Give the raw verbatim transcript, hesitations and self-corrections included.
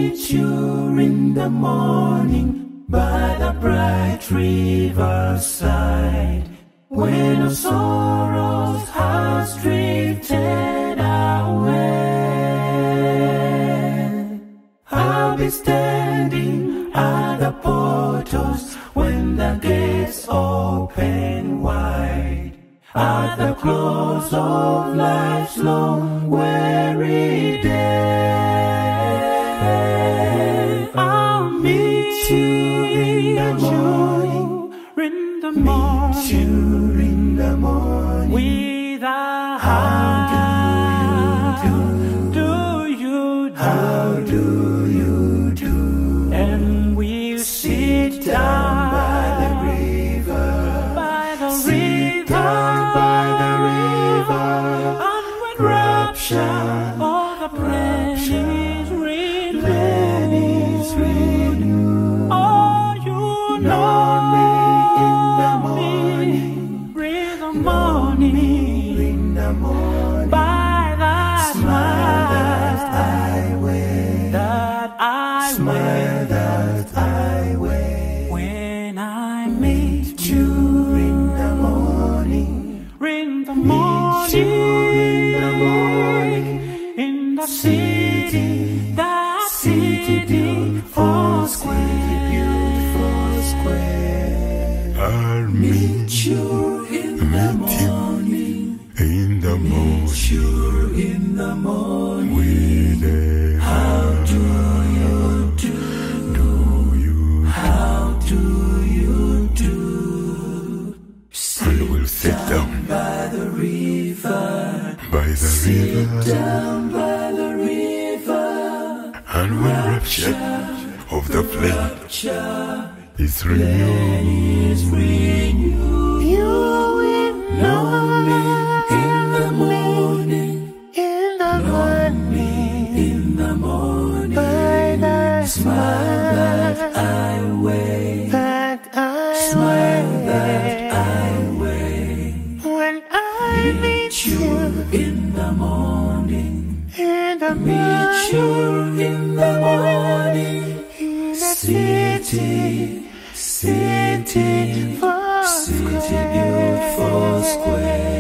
meet you in the morning by the bright riverside, when our sorrows has drifted away. I'll be standing at the portals when the gates open wide, at the close of life's long weary day. I'll meet you in the morning, in the morning, meet you in the morning, with a how do you do, do you do, how do you do, and we'll sit down by the river, by the river, by the river, and when rapture, all the plan is renewed. Oh, you know me in the morning, in the morning, in the morning, by that smile that I wear, that I wear, that I wear, when I meet you in the morning, in the morning, in the morning, in the city, that city beautiful square, beautiful square. I'll Meet you in the morning, in the morning, meet you in the morning, with a how do you do, do you, how do you do? and we'll sit down By the river, by the river, down by the river, and when rapture of the flame rapture is renewed. is renewed. You will know me In the morning, in the morning, in the morning, by the smile that I wear, that I smile that wear. I wear. When I meet you In the morning, in the meet you morning, in the morning, in the city, city, city, for city, beautiful square.